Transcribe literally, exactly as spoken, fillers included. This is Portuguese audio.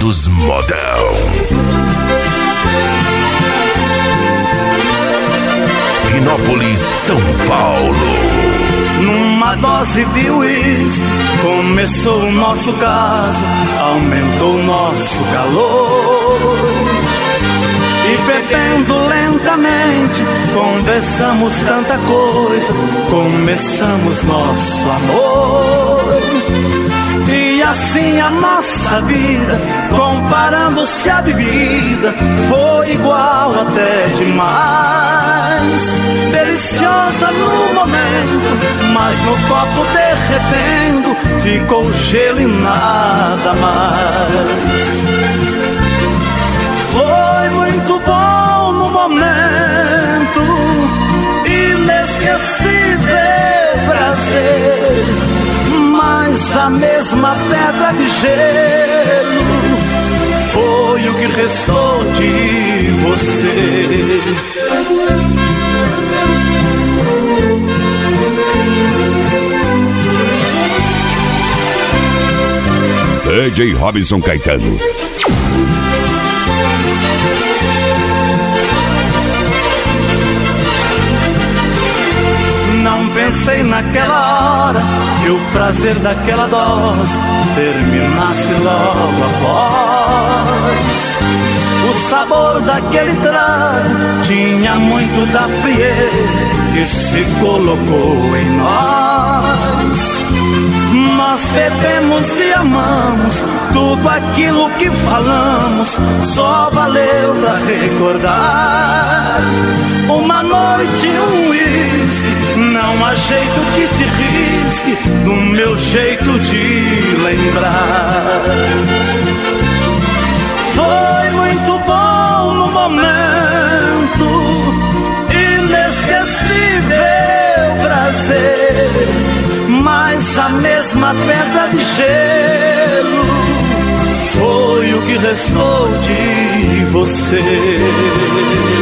dos modão. Pinópolis, São Paulo. Numa dose de uísque começou o nosso caso, aumentou o nosso calor. E bebendo lentamente, conversamos tanta coisa, começamos nosso amor. E assim a nossa vida, comparando-se à bebida, foi igual até demais. Deliciosa no momento, mas no copo derretendo, ficou gelo e nada mais. Foi muito bom no momento, inesquecível prazer, mas a mesma pedra de gelo foi o que restou de você. D J Robinson Caetano. Não pensei naquela hora que o prazer daquela dose terminasse logo após. O sabor daquele trago tinha muito da frieza que se colocou em nós. Nós bebemos e amamos, tudo aquilo que falamos só valeu pra recordar. Uma noite, um uísque, não há jeito que te risque do meu jeito de lembrar. Foi muito bom no momento, inesquecível prazer, mas a mesma pedra de gelo foi o que restou de você.